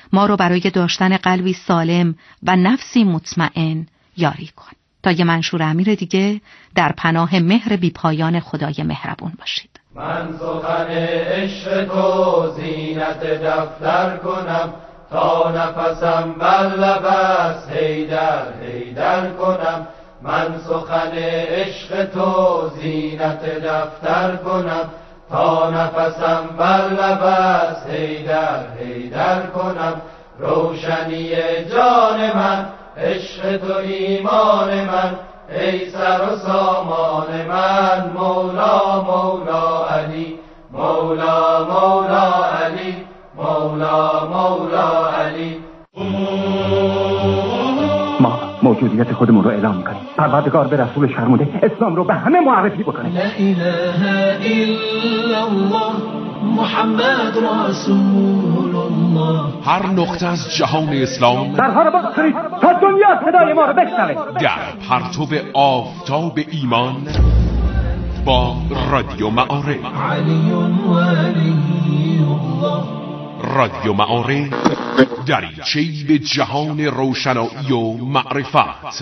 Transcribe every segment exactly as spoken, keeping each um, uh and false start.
ما رو برای داشتن قلبی سالم و نفسی مطمئن یاری کن. تا یه منشور امیر دیگه، در پناه مهر بیپایان خدای مهربون باشید. من سخن عشق تو زینت دفتر کنم، تا نفسم بر لب است حیدر حیدر کنم. من سخن عشق تو زینت دفتر کنم، تا نفسم بر لب است حیدر حیدر کنم. روشنی جان من، عشق تو ایمان من، ای سر و سامان من. مولا مولا علی، مولا مولا علی، مولا مولا علی. ما موجودیت خودمون رو اعلام میکنیم. پروردگار به رسول شرموده اسلام رو به همه معرفی بکنه. لا اله الا الله محمد رسول الله. هر نقطه از جهان اسلام در هر باز کنید تا دنیا صدای ما رو بشنوه. در پرتو آفتاب ایمان با رادیو معارف. علی ولی الله. رادیو معارف، دریچه‌ای به جهان روشنایی و معرفت.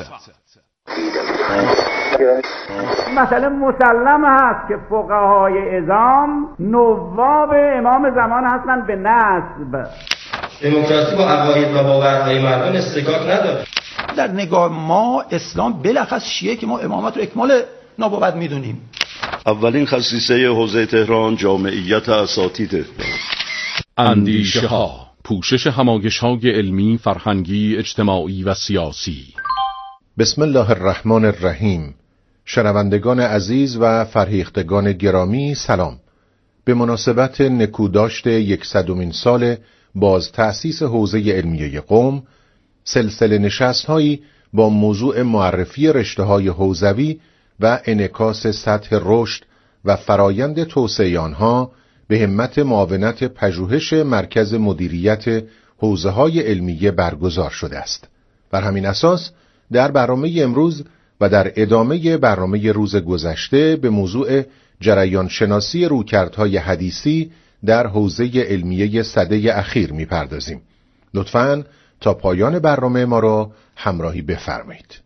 مثلا مسلم هست که فقهای اعظام نواب امام زمان هستند به نسب. دموکراسی با عقاید و باورهای مردم استکاک نداره. در نگاه ما اسلام بلخص شیعه که ما امامت رو اکمال نبوت میدونیم. اولین خصیصه حوزه تهران جامعیت اساتیده. اندیشه ها، پوشش همایش های علمی، فرهنگی، اجتماعی و سیاسی. بسم الله الرحمن الرحیم. شنوندگان عزیز و فرهیختگان گرامی سلام. به مناسبت نکوداشت یکصدمین سال باز تأسیس حوزه علمیه قم، سلسله نشست‌هایی با موضوع معرفی رشته‌های حوزوی و انعکاس سطح رشد و فرایند توسعه آنها به همت معاونت پژوهش مرکز مدیریت حوزه‌های علمیه برگزار شده است. بر همین اساس در برنامه امروز و در ادامه برنامه روز گذشته به موضوع جریان شناسی رویکردهای حدیثی در حوزه علمیه سده اخیر می‌پردازیم. لطفاً تا پایان برنامه ما را همراهی بفرمایید.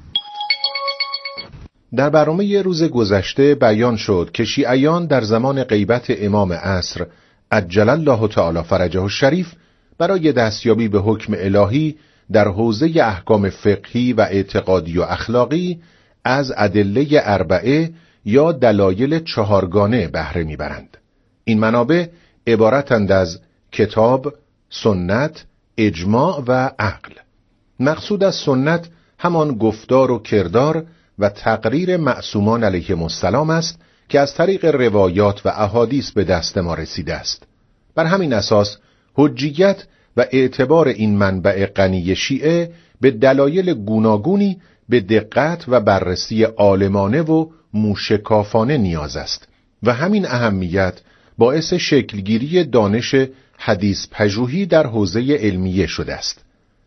در برنامه روز گذشته بیان شد که شیعیان در زمان غیبت امام عصر عجل الله تعالی فرجه الشریف برای دستیابی به حکم الهی در حوزه احکام فقهی و اعتقادی و اخلاقی از ادله اربعه یا دلایل چهارگانه بهره میبرند. این منابع عبارتند از کتاب، سنت، اجماع و عقل. مقصود از سنت همان گفتار و کردار و تقریر معصومان علیهم السلام است که از طریق روایات و احادیث به دست ما رسیده است. بر همین اساس حجیت و اعتبار این منبع غنی شیعه به دلایل گوناگونی به دقت و بررسی عالمانه و موشکافانه نیاز است و همین اهمیت باعث شکلگیری دانش حدیث پژوهی در حوزه علمیه شده است.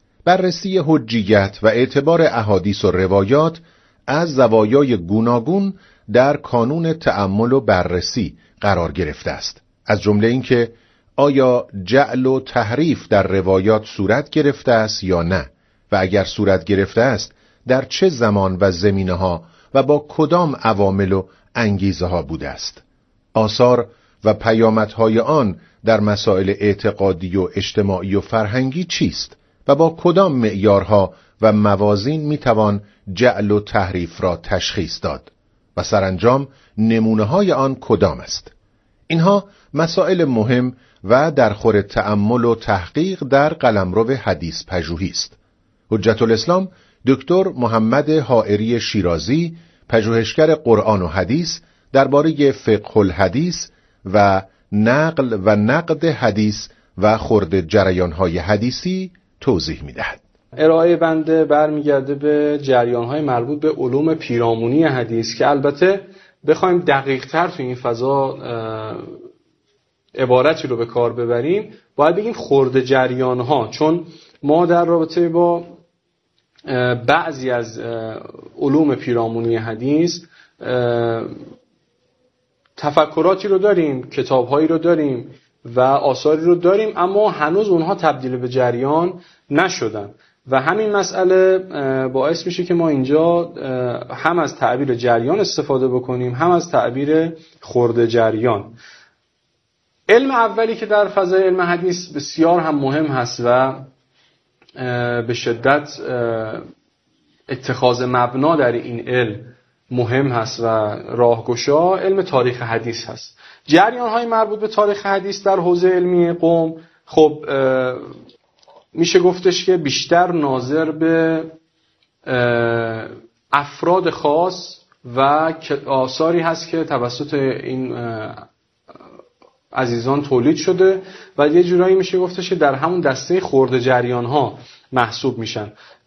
بررسی حجیت و اعتبار احادیث و روایات از زوایای گوناگون در کانون تأمل و بررسی قرار گرفته است، از جمله اینکه آیا جعل و تحریف در روایات صورت گرفته است یا نه و اگر صورت گرفته است در چه زمان و زمینه ها و با کدام عوامل و انگیزه ها بوده است. آثار و پیامدهای آن در مسائل اعتقادی و اجتماعی و فرهنگی چیست و با کدام معیارها و موازین میتوان جعل و تحریف را تشخیص داد و سرانجام نمونه های آن کدام است. اینها مسائل مهم و در خور تأمل و تحقیق در قلمرو حدیث پژوهی است. حجت الاسلام دکتر محمد حائری شیرازی، پژوهشگر قرآن و حدیث، درباره فقه الحدیث و نقل و نقد حدیث و خرد جریان‌های حدیثی توضیح می‌دهد. ارائه بنده برمیگرده به جریان‌های مربوط به علوم پیرامونی حدیث که البته بخوایم دقیق‌تر تو این فضا عبارتی رو به کار ببریم باید بگیم خرد جریان‌ها، چون ما در رابطه با بعضی از علوم پیرامونی حدیث تفکراتی رو داریم، کتاب‌هایی رو داریم و آثاری رو داریم، اما هنوز اونها تبدیل به جریان نشدن و همین مسئله باعث میشه که ما اینجا هم از تعبیر جریان استفاده بکنیم، هم از تعبیر خرد جریان. علم اولی که در فضای علم حدیث بسیار هم مهم هست و به شدت اتخاذ مبنا در این علم مهم هست و راهگشا، علم تاریخ حدیث هست. جریان‌های مربوط به تاریخ حدیث در حوزه علمی قم خب میشه گفتش که بیشتر ناظر به افراد خاص و آثاری هست که توسط این عزیزان تولید شده و یه جورایی میشه گفتش که در همون دسته خرد جریان ها محسوب میشن.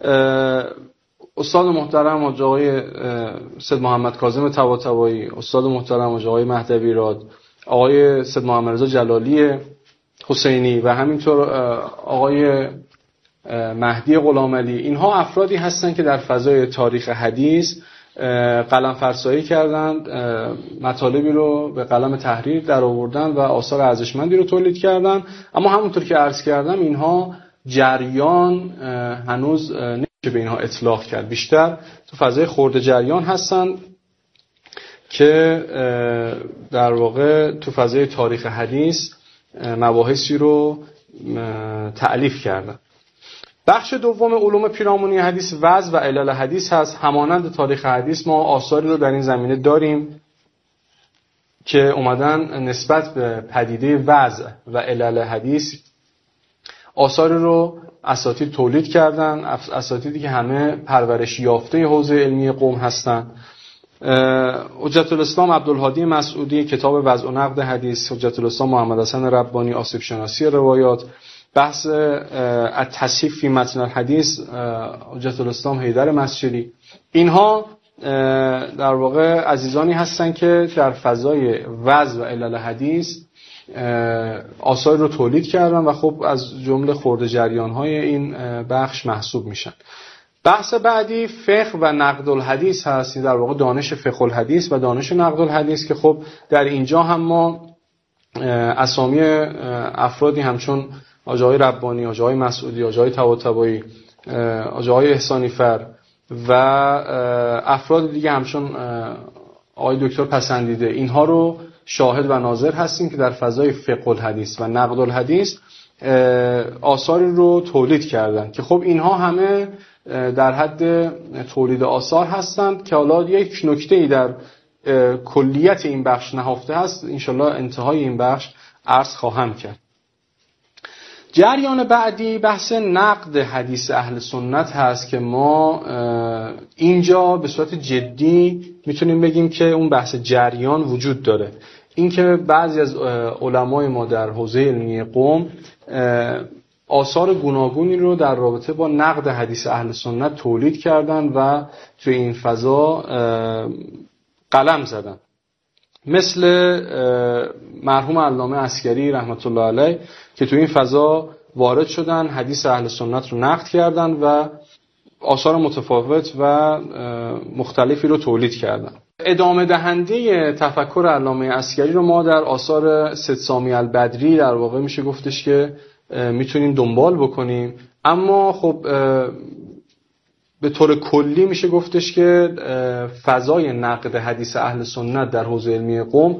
استاد محترم آقای سید محمد کاظم طباطبایی، استاد محترم آقای مهدوی راد، آقای سید محمد رضا جلالی حسینی و همینطور آقای مهدی غلامعلی، اینها افرادی هستن که در فضای تاریخ حدیث قلم فرسایی کردند، مطالبی رو به قلم تحریر در آوردن و آثار ارزشمندی رو تولید کردن. اما همونطور که عرض کردم اینها جریان هنوز نمیشه به اینها اطلاق کرد، بیشتر تو فضای خرد جریان هستن که در واقع تو فضای تاریخ حدیث مباحثی رو تألیف کردن. بخش دوم علوم پیرامونی حدیث وضع و علل حدیث هست. همانند تاریخ حدیث ما آثاری رو در این زمینه داریم که اومدن نسبت به پدیده وضع و علل حدیث آثاری رو اساتید تولید کردن، اساتیدی که همه پرورش یافته حوزه علمی قم هستن. حجت الاسلام عبدالهادی مسعودی کتاب وضع و نقد حدیث، حجت الاسلام محمد حسن ربانی آسیب شناسی روایات، بحث التصحیح فی متن الحدیث حجت الاسلام حیدر مسجدی، اینها در واقع عزیزانی هستن که در فضای وضع و علل حدیث آثار رو تولید کردن و خب از جمله خرد جریان‌های این بخش محسوب میشن. بحث بعدی فقه و نقد الحدیث هست، در واقع دانش فقه الحدیث و دانش نقد الحدیث که خب در اینجا هم ما اسامی افرادی همچون آقای ربانی، آقای مسعودی، آقای طباطبایی، آقای احسانی فر و افراد دیگه همچون آقای دکتر پسندیده، اینها رو شاهد و ناظر هستیم که در فضای فقه الحدیث و نقد الحدیث آثاری رو تولید کردن که خب اینها همه در حد تولید آثار هستند که حالا یک نکته‌ای در کلیت این بخش نهفته هست، انشالله انتهای این بخش عرض خواهم کرد. جریان بعدی بحث نقد حدیث اهل سنت هست که ما اینجا به صورت جدی میتونیم بگیم که اون بحث جریان وجود داره. این که بعضی از علمای ما در حوزه علمی قم آثار گوناگونی رو در رابطه با نقد حدیث اهل سنت تولید کردن و توی این فضا قلم زدن، مثل مرحوم علامه عسکری رحمت الله علیه که توی این فضا وارد شدن، حدیث اهل سنت رو نقد کردن و آثار متفاوت و مختلفی رو تولید کردن. ادامه دهنده تفکر علامه عسکری رو ما در آثار سید سامی البدری در واقع میشه گفتش که میتونیم دنبال بکنیم، اما خب به طور کلی میشه گفتش که فضای نقد حدیث اهل سنت در حوزه علمی قم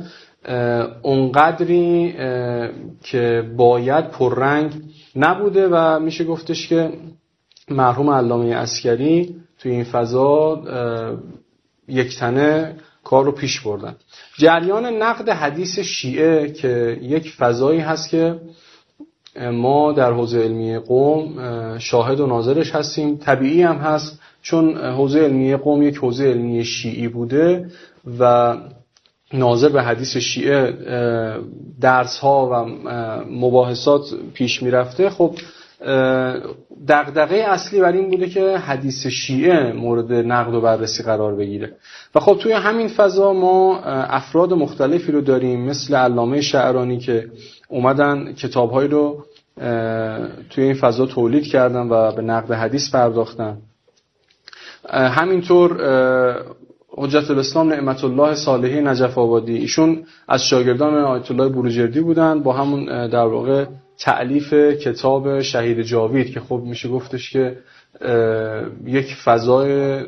اونقدری که باید پررنگ نبوده و میشه گفتش که مرحوم علامه عسکری توی این فضا یک تنه کار رو پیش بردن. جریان نقد حدیث شیعه که یک فضایی هست که ما در حوزه علمی قم شاهد و ناظرش هستیم، طبیعی هم هست چون حوزه علمی قم یک حوزه علمی شیعی بوده و ناظر به حدیث شیعه درس ها و مباحثات پیش می رفته. خب دغدغه اصلی بر این بوده که حدیث شیعه مورد نقد و بررسی قرار بگیره و خب توی همین فضا ما افراد مختلفی رو داریم مثل علامه شعرانی که اومدن کتاب‌هایی رو توی این فضا تولید کردن و به نقد حدیث پرداختن. همینطور حجت الاسلام نعمت الله صالحی نجف آبادی، ایشون از شاگردان آیت الله بروجردی بودن با همون در واقع تألیف کتاب شهید جاوید که خب میشه گفتش که یک فضای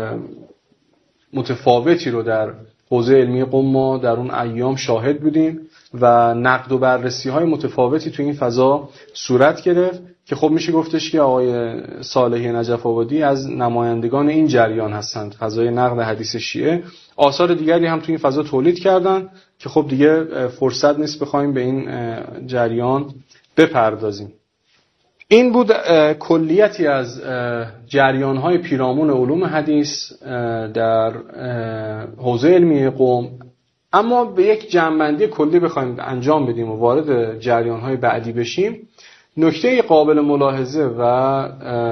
متفاوتی رو در حوزه علمی قم ما در اون ایام شاهد بودیم و نقد و بررسی های متفاوتی تو این فضا صورت گرفت که خب میشه گفتش که آقای صالحی نجف آبادی از نمایندگان این جریان هستند، فضای نقد حدیث شیعه. آثار دیگری هم تو این فضا تولید کردن که خب دیگه فرصت نیست بخوایم به این جریان بپردازیم. این بود کلیتی از جریان‌های پیرامون علوم حدیث در حوزه علمی قم. اما به یک جمع‌بندی کلی بخوایم انجام بدیم و وارد جریان‌های بعدی بشیم، نکته قابل ملاحظه و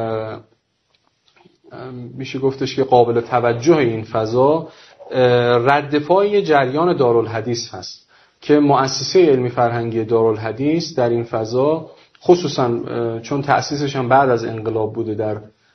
میشه گفتش که قابل توجه این فضا ردپای جریان دارالحدیث هست که مؤسسه علمی فرهنگی دارالحدیث در این فضا، خصوصا چون تأسیسش هم بعد از انقلاب بوده، در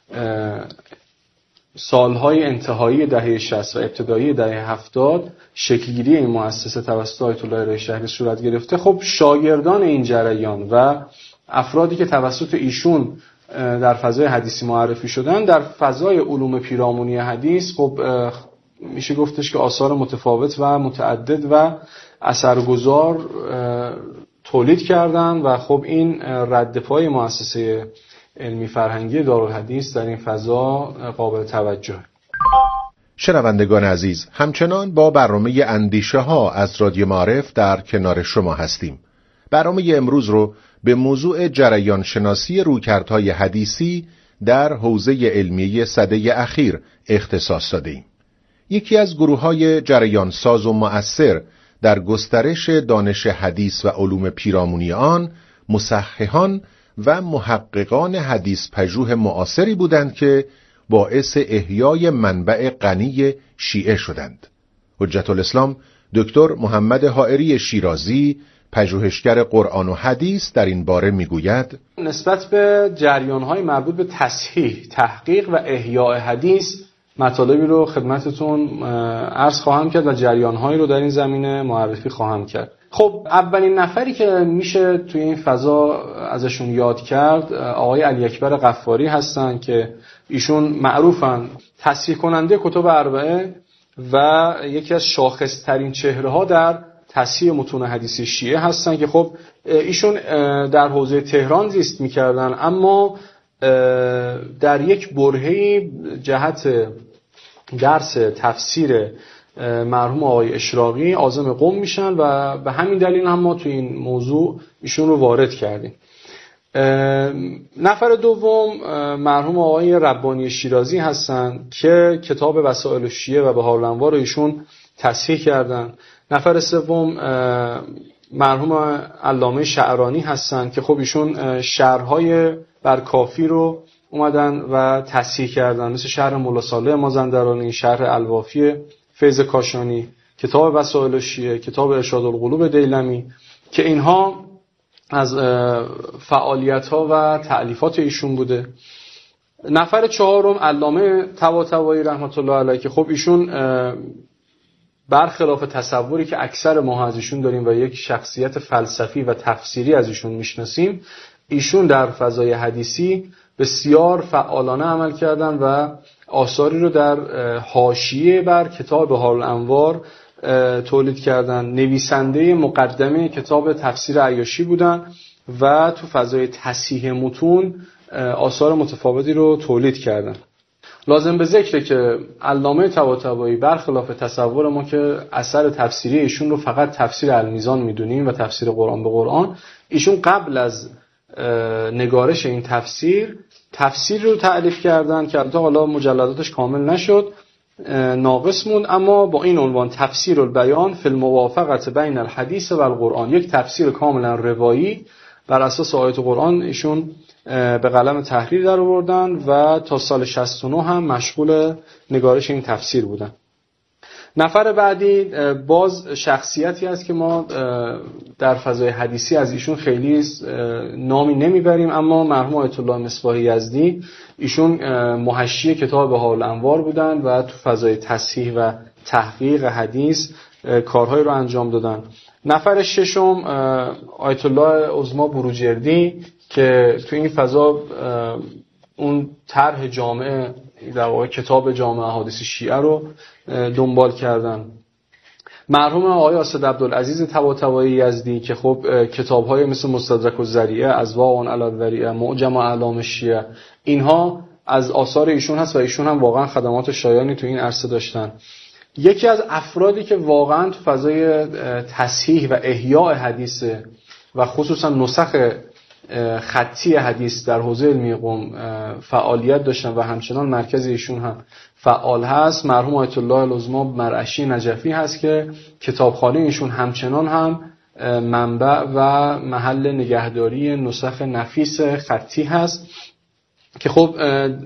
سالهای انتهایی دهه شصت و ابتدایی دهه هفتاد شکلگیری این مؤسسه توسط آیت الله ره شهری صورت گرفته. خب شاگردان این جریان و افرادی که توسط ایشون در فضای حدیثی معرفی شدن در فضای علوم پیرامونی حدیث، خب میشه گفتش که آثار متفاوت و متعدد و اثرگذار تولید کردن و خب این ردپای مؤسسه علمی فرهنگی دارالحدیث در این فضا قابل توجه. شنوندگان عزیز، همچنان با برنامه اندیشه ها از رادیو معارف در کنار شما هستیم. برنامه امروز رو به موضوع جریان شناسی رویکردهای حدیثی در حوزه علمی سده اخیر اختصاص دادیم. یکی از گروه‌های جریان ساز و مؤثر در گسترش دانش حدیث و علوم پیرامونی آن، مصححان و محققان حدیث پژوه معاصری بودند که باعث احیای منبع غنی شیعه شدند. حجت الاسلام دکتر محمد حائری شیرازی، پژوهشگر قرآن و حدیث، در این باره میگوید: نسبت به جریان‌های مربوط به تصحیح، تحقیق و احیاء حدیث مطالبی رو خدمتتون عرض خواهم کرد و جریان‌هایی رو در این زمینه معرفی خواهم کرد. خب اولین نفری که میشه توی این فضا ازشون یاد کرد آقای علی اکبر غفاری هستن که ایشون معروفن تصحیح کننده کتب اربعه و یکی از شاخص‌ترین چهره‌ها در تصحیح متون حدیثی شیعه هستن که خب ایشون در حوزه تهران زیست می‌کردن، اما در یک برهه‌ای جهت درس تفسیر مرحوم آقای اشراقی عازم قم میشن و به همین دلیل هم ما تو این موضوع ایشون رو وارد کردیم. نفر دوم مرحوم آقای ربانی شیرازی هستن که کتاب وسائل الشیعه و بهار الانوار رو ایشون تصحیح کردن. نفر سوم مرحوم علامه شعرانی هستن که خب ایشون شرح‌های بر کافی رو اومدن و تصحیح کردن، مثل شرح مولا صالح مازندرانی، شرح الوافی فیض کاشانی، کتاب وسائل الشیعه، کتاب ارشاد القلوب دیلمی، که اینها از فعالیت‌ها و تألیفات ایشون بوده. نفر چهارم علامه طباطبایی رحمت الله علیه که خب ایشون برخلاف تصوری که اکثر ما از ایشون داریم و یک شخصیت فلسفی و تفسیری از ایشون میشناسیم، ایشون در فضای حدیثی بسیار فعالانه عمل کردن و آثاری رو در حاشیه بر کتاب بهار الانوار تولید کردن. نویسنده مقدمه کتاب تفسیر عیاشی بودن و تو فضای تصحیح متون آثار متفاوتی رو تولید کردن. لازم به ذکره که علامه طباطبایی برخلاف تصور ما که اثر تفسیری ایشون رو فقط تفسیر المیزان میدونیم و تفسیر قرآن به قرآن، ایشون قبل از نگارش این تفسیر تفسیر رو تألیف کردن که البته حالا مجلداتش کامل نشد، ناقص موند، اما با این عنوان تفسیر البیان فی الموافقت بین الحدیث و القرآن، یک تفسیر کاملا روایی بر اساس آیات قرآن ایشون به قلم تحریر در آوردن و تا سال شصت و نه هم مشغول نگارش این تفسیر بودن. نفر بعدی باز شخصیتی است که ما در فضای حدیثی از ایشون خیلی نامی نمیبریم، اما مرحوم آیت الله مصباح یزدی ایشون محشی کتاب بهاء الانوار بودن و تو فضای تصحیح و تحقیق حدیث کارهایی رو انجام دادن. نفر ششم آیت الله عظما بروجردی که تو این فضا اون طرح جامع در واقع کتاب جامع احادیث شیعه رو دنبال کردن. مرحوم آقای اسد عبدالعزیز طباطبایی یزدی که خب کتاب‌های مثل مستدرک الذریعه، اضواء علی الذریعه، معجم اعلام شیعه، اینها از آثار ایشون هست و ایشون هم واقعا خدمات شایانی تو این عرصه داشتن. یکی از افرادی که واقعا تو فضای تصحیح و احیاء حدیث و خصوصا نسخ خطی حدیث در حوزه علمی قم فعالیت داشتن و همچنان مرکز ایشون هم فعال هست، مرحوم آیت الله العظما مرعشی نجفی هست که کتابخانه ایشون همچنان هم منبع و محل نگهداری نسخ نفیس خطی هست که خب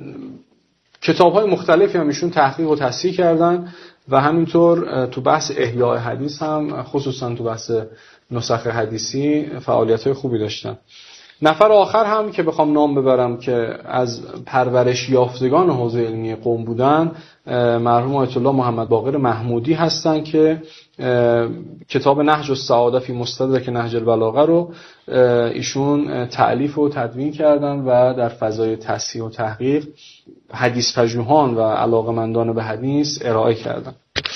کتاب‌های مختلفی هم ایشون تحقیق و تصحیح کردن و همینطور تو بحث احیاء حدیث هم خصوصا تو بحث نسخ حدیثی فعالیت‌های خوبی داشتن. نفر آخر هم که بخوام نام ببرم که از پرورش یافتگان حوزه علمی قم بودن، مرحوم آیت الله محمد باقر محمودی هستن که کتاب نهج السعاده فی مستدرک نهج البلاغه رو ایشون تألیف و تدوین کردن و در فضای تصحیح و تحقیق حدیث پژوهان و علاقه‌مندان به حدیث ارائه کردن.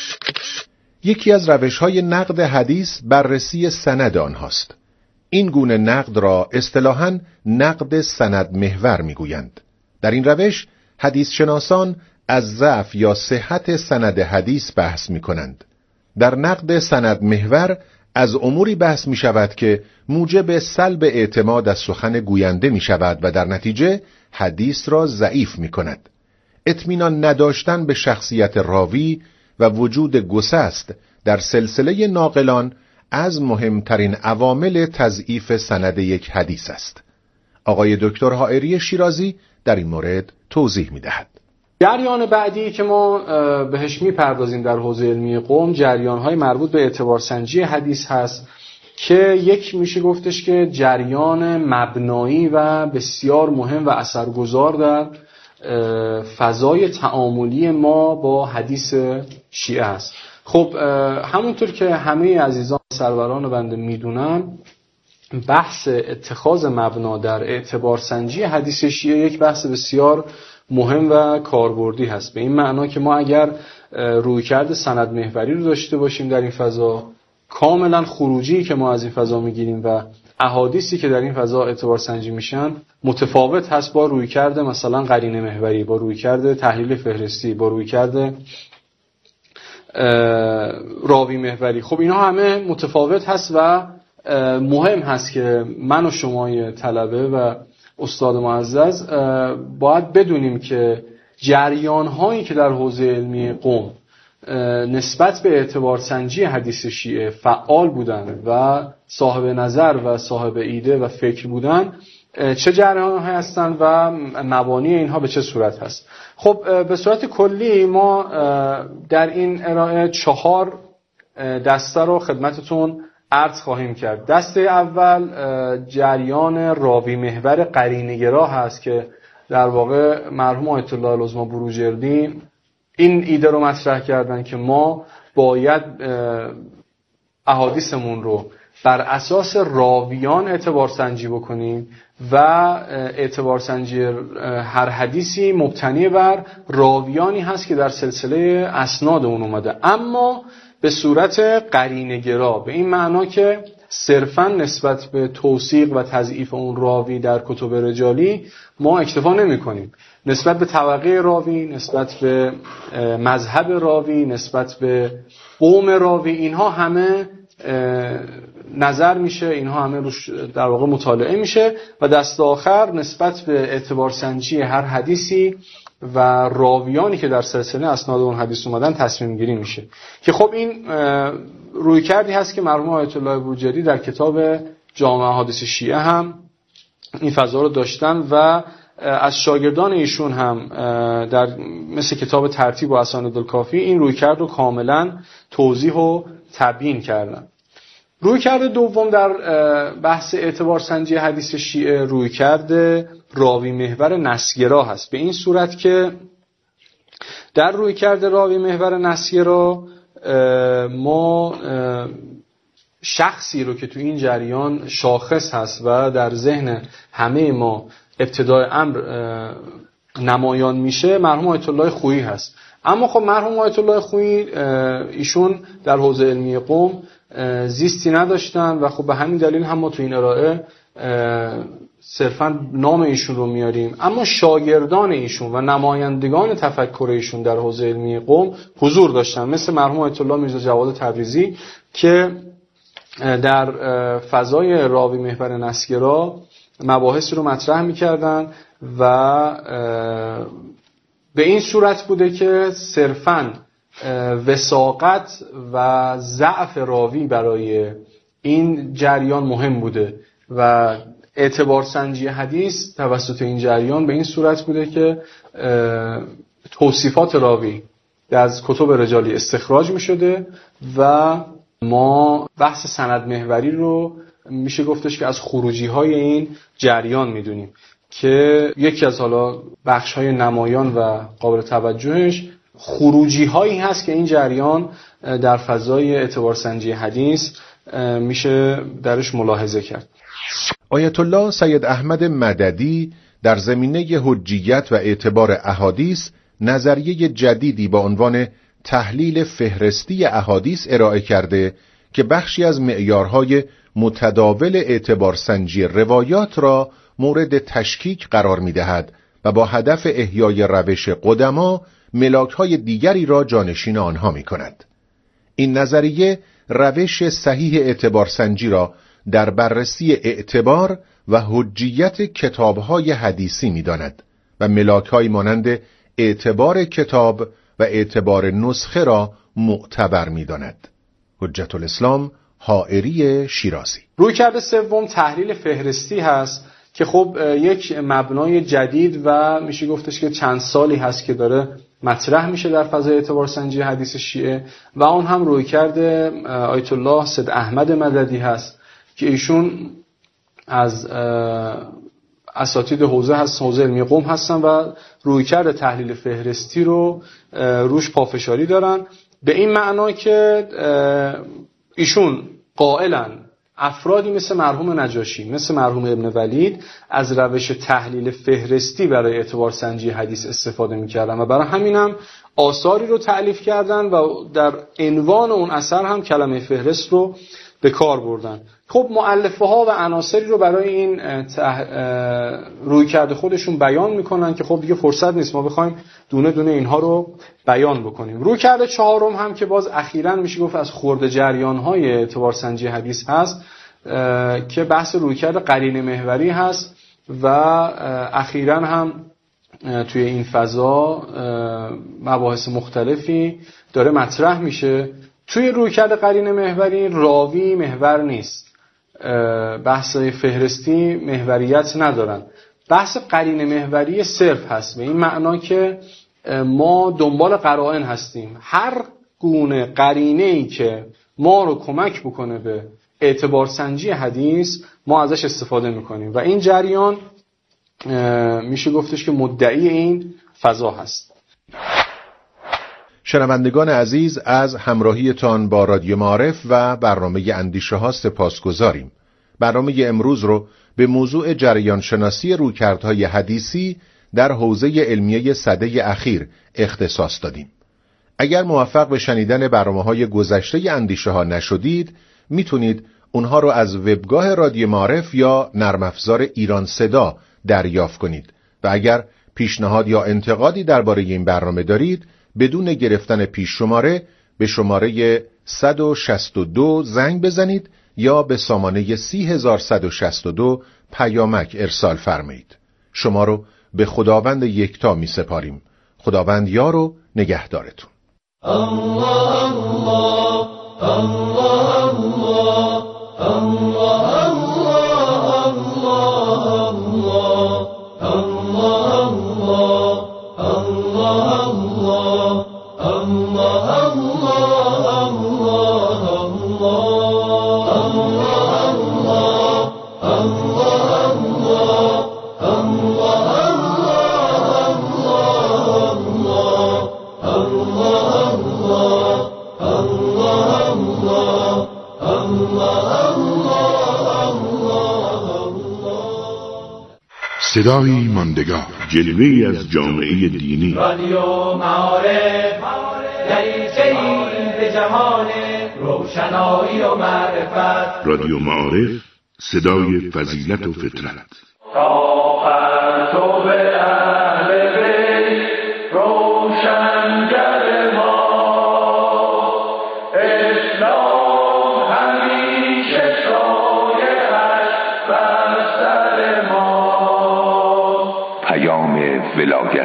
یکی از روش‌های نقد حدیث بررسی سند آنهاست. این گونه نقد را اصطلاحاً نقد سند محور می‌گویند. در این روش حدیث شناسان از ضعف یا صحت سند حدیث بحث می‌کنند. در نقد سند محور از اموری بحث می‌شود که موجب سلب اعتماد از سخن گوینده می‌شود و در نتیجه حدیث را ضعیف می‌کند. اطمینان نداشتن به شخصیت راوی و وجود گسست در سلسله ناقلان از مهمترین عوامل تضعیف سند یک حدیث است. آقای دکتر حائری شیرازی در این مورد توضیح می‌دهد. جریان بعدی که ما بهش می‌پردازیم در حوزه علمی قم جریان‌های مربوط به اعتبارسنجی حدیث هست که یک میشه گفتش که جریان مبنایی و بسیار مهم و اثرگذار در فضای تعاملی ما با حدیث شیعه است. خب همونطور که همه عزیزان سروران بنده میدونن، بحث اتخاذ مبنا در اعتبارسنجی حدیث شیعه یک بحث بسیار مهم و کاربردی هست، به این معنا که ما اگر رویکرد سند محوری رو داشته باشیم در این فضا، کاملا خروجی که ما از این فضا میگیریم و احادیثی که در این فضا اعتبار سنجی میشن متفاوت هست با رویکرد مثلا قرینه محوری، با رویکرد تحلیل فهرستی، با رویکرد راوی محوری. خب اینا همه متفاوت هست و مهم هست که من و شمای طلبه و استاد معزز باید بدونیم که جریان هایی که در حوزه علمی قم نسبت به اعتبار سنجی حدیث شیعه فعال بودن و صاحب نظر و صاحب ایده و فکر بودن چه جریان هایی هستن و مبانی اینها به چه صورت هست. خب به صورت کلی ما در این ارائه چهار دسته رو خدمتتون عرض خواهیم کرد. دسته اول جریان راوی محور قرینه‌گرا هست که در واقع مرحوم آیت الله العظما بروجردی این ایده رو مطرح کردن که ما باید احادیثمون رو بر اساس راویان اعتبار سنجی بکنیم و اعتبار سنجی هر حدیثی مبتنی بر راویانی هست که در سلسله اسناد اون اومده، اما به صورت قرینه‌گرا، به این معنا که صرفاً نسبت به توثیق و تضعیف اون راوی در کتب رجالی ما اکتفا نمی کنیم. نسبت به طبقه راوی، نسبت به مذهب راوی، نسبت به قوم راوی، اینها همه نظر میشه، اینها همه روش در واقع مطالعه میشه و دست آخر نسبت به اعتبار سنجی هر حدیثی و راویانی که در سلسله اسناد اون حدیث اومدن تصمیم گیری میشه که خب این روی کردی هست که مرحوم آیت الله بروجردی در کتاب جامع احادیث شیعه هم این فضا رو داشتن و از شاگردان ایشون هم در مثل کتاب ترتیب و اسانید الکافی این رویکرد رو کاملا توضیح و تبیین کردن. رویکرد دوم در بحث اعتبار سنجی حدیث شیعه رویکرد راوی محور نسیگرا هست، به این صورت که در رویکرد راوی محور نسیگرا ما شخصی رو که تو این جریان شاخص هست و در ذهن همه ما ابتدای امر نمایان میشه مرحوم آیت الله خویی هست. اما خب مرحوم آیت الله خویی ایشون در حوزه علمی قم زیستی نداشتن و خب به همین دلیل هم ما تو این ارائه صرفا نام ایشون رو میاریم، اما شاگردان ایشون و نمایندگان تفکر ایشون در حوزه علمی قم حضور داشتن، مثل مرحوم آیت الله میرزا جواد تبریزی که در فضای راوی محور نسیگرا مباحثی رو مطرح میکردن و به این صورت بوده که صرفاً وثاقت و ضعف راوی برای این جریان مهم بوده و اعتبار سنجی حدیث توسط این جریان به این صورت بوده که توصیفات راوی از کتب رجالی استخراج می شده و ما بحث سند محوری رو میشه گفتش که از خروجی های این جریان میدونیم که یکی از حالا بخش های نمایان و قابل توجهش خروجی هایی هست که این جریان در فضای اعتبار سنجی حدیث میشه درش ملاحظه کرد. آیت الله سید احمد مددی در زمینه حجیت و اعتبار احادیث نظریه جدیدی با عنوان تحلیل فهرستی احادیث ارائه کرده که بخشی از معیارهای متداول اعتبار سنجی روایات را مورد تشکیک قرار می‌دهد و با هدف احیای روش قدما ملاک‌های دیگری را جانشین آنها می‌کند. این نظریه روش صحیح اعتبار سنجی را در بررسی اعتبار و حجیت کتاب‌های حدیثی می‌داند و ملاک‌هایی مانند اعتبار کتاب و اعتبار نسخه را معتبر می‌داند. حجت الاسلام حائری شیرازی. رویکرد سوم تحلیل فهرستی هست که خب یک مبنای جدید و میشه گفتش که چند سالی هست که داره مطرح میشه در فضای اعتبار سنجی حدیث شیعه و اون هم رویکرد آیت الله سید احمد مددی هست که ایشون از اساتید حوزه هست حوزه علمی قم هستن و رویکرد تحلیل فهرستی رو روش پافشاری دارن، به این معنا که ایشون قائلن افرادی مثل مرحوم نجاشی، مثل مرحوم ابن ولید از روش تحلیل فهرستی برای اعتبار سنجی حدیث استفاده می‌کردن و برای همین هم آثاری رو تألیف کردن و در عنوان اون اثر هم کلمه فهرست رو به کار بردن. خب مؤلفه ها و عناصری رو برای این رویکرد خودشون بیان میکنن که خب دیگه فرصت نیست ما بخوایم دونه دونه اینها رو بیان بکنیم. رویکرد چهارم هم که باز اخیراً میشه گفت از خرد جریان های اعتبار سنجی حدیث هست که بحث رویکرد قرینه محوری هست و اخیراً هم توی این فضا مباحث مختلفی داره مطرح میشه. توی رویکرد قرینه محوری راوی محور نیست، بحث فهرستی محوریت ندارن، بحث قرینه محوری صرف هست، به این معنا که ما دنبال قرائن هستیم، هر گونه قرینه‌ای که ما رو کمک بکنه به اعتبار سنجی حدیث ما ازش استفاده میکنیم و این جریان میشه گفتش که مدعی این فضا هست. شنوندگان عزیز، از همراهیتان با رادیو معارف و برنامه اندیشه ها سپاسگزاریم. برنامه امروز رو به موضوع جریان شناسی رویکردهای حدیثی در حوزه علمیه سده اخیر اختصاص دادیم. اگر موفق به شنیدن برنامه‌های گذشته اندیشه ها نشدید، میتونید اونها رو از وبگاه رادیو معارف یا نرم افزار ایران صدا دریافت کنید و اگر پیشنهاد یا انتقادی درباره این برنامه دارید بدون گرفتن پیش شماره به شماره صد و شصت و دو زنگ بزنید یا به سامانه سی هزار صد و شصت و دو پیامک ارسال فرمایید. شما رو به خداوند یکتا می سپاریم. خداوند یار و نگهدارتون. الله الله الله الله الله الله الله صدایی ماندگار، جلوه‌ای از جامعه دینی. رادیو معارف دریچه‌ای به جهان روشنایی و معرفت. رادیو معارف، صدای فضیلت و فطرت. ولایت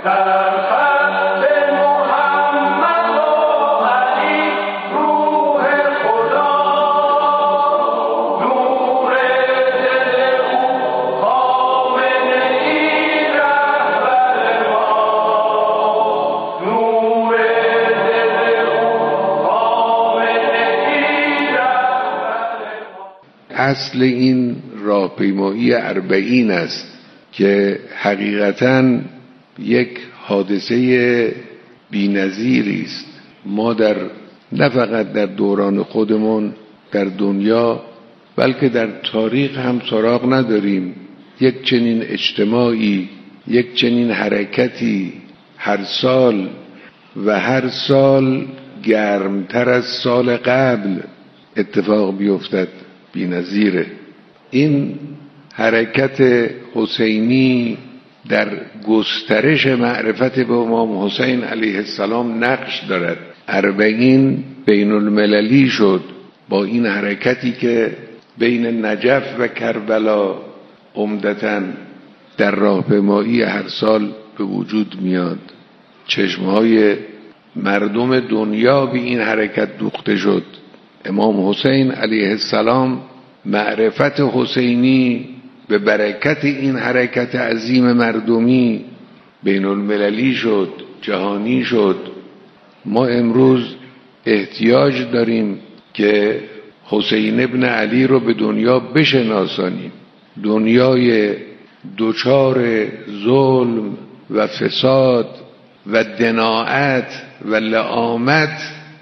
اصل این راهپیمایی اربعین است که حقیقتاً یک حادثه بی‌نظیری است. ما در نه فقط در دوران خودمون در دنیا بلکه در تاریخ هم سراغ نداریم یک چنین اجتماعی، یک چنین حرکتی هر سال و هر سال گرمتر از سال قبل اتفاق بیفتد. بی‌نظیره. این حرکت حسینی در گسترش معرفت به امام حسین علیه السلام نقش دارد. اربعین بین المللی شد با این حرکتی که بین نجف و کربلا عمدتاً در راهپیمایی هر سال به وجود میاد. چشمهای مردم دنیا به این حرکت دوخته شد. امام حسین علیه السلام معرفت حسینی به برکت این حرکت عظیم مردمی بین المللی شد، جهانی شد. ما امروز احتیاج داریم که حسین ابن علی رو به دنیا بشناسانیم. دنیای دوچار ظلم و فساد و دناعت و لعامت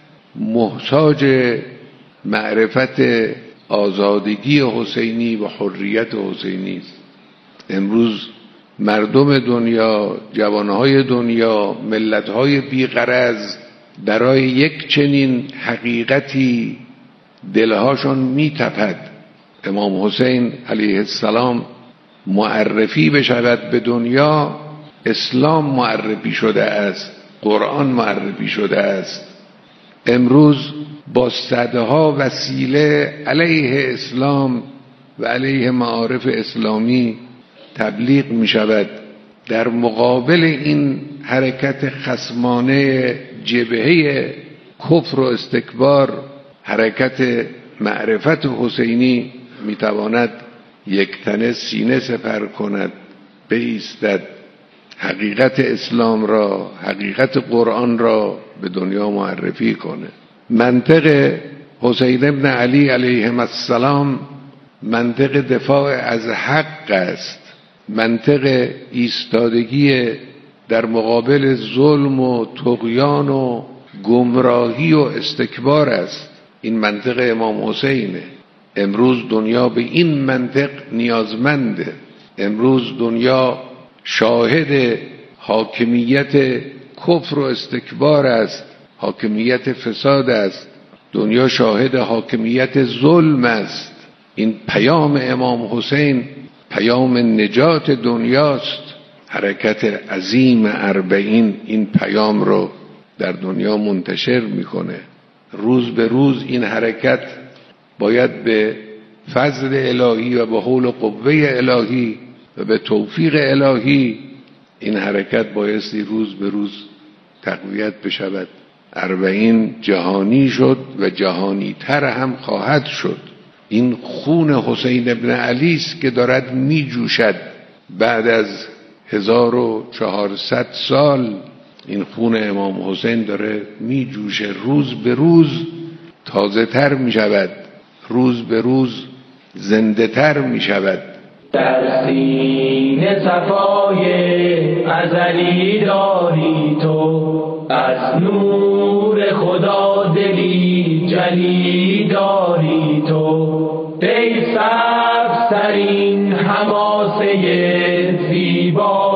محتاج معرفت آزادگی حسینی و حریت حسینی است. امروز مردم دنیا، جوانهای دنیا، ملتهای بیغرض برای یک چنین حقیقتی دلهاشون میتپد. امام حسین علیه السلام معرفی بشود به دنیا، اسلام معرفی شده است، قرآن معرفی شده است. امروز با صدها وسیله علیه اسلام و علیه معارف اسلامی تبلیغ می شود. در مقابل این حرکت خصمانه جبهه کفر و استکبار، حرکت معرفت حسینی می تواند یک تنه سینه سپر کند، بایستد، حقیقت اسلام را، حقیقت قرآن را به دنیا معرفی کنه. منطق حسین ابن علی علیه السلام منطق دفاع از حق است، منطق ایستادگی در مقابل ظلم و طغیان و گمراهی و استکبار است. این منطق امام حسینه. امروز دنیا به این منطق نیازمنده. امروز دنیا شاهد حاکمیت کفر و استکبار است، حاکمیت فساد است. دنیا شاهد حاکمیت ظلم است. این پیام امام حسین پیام نجات دنیاست. حرکت عظیم اربعین این پیام رو در دنیا منتشر میکنه. روز به روز این حرکت باید به فضل الهی و به حول و قوه الهی و به توفیق الهی این حرکت بایستی روز به روز تقویت بشود. اربعین جهانی شد و جهانی تر هم خواهد شد. این خون حسین ابن علی است که دارد می جوشد. بعد از هزار و چهارصد سال این خون امام حسین داره می جوشه. روز به روز تازه تر می شود، روز به روز زنده تر می شود. در سینه صفای ازلی داری تو، از نور خدا دلی جلی داری تو. ای سبزترین حماسه زیبا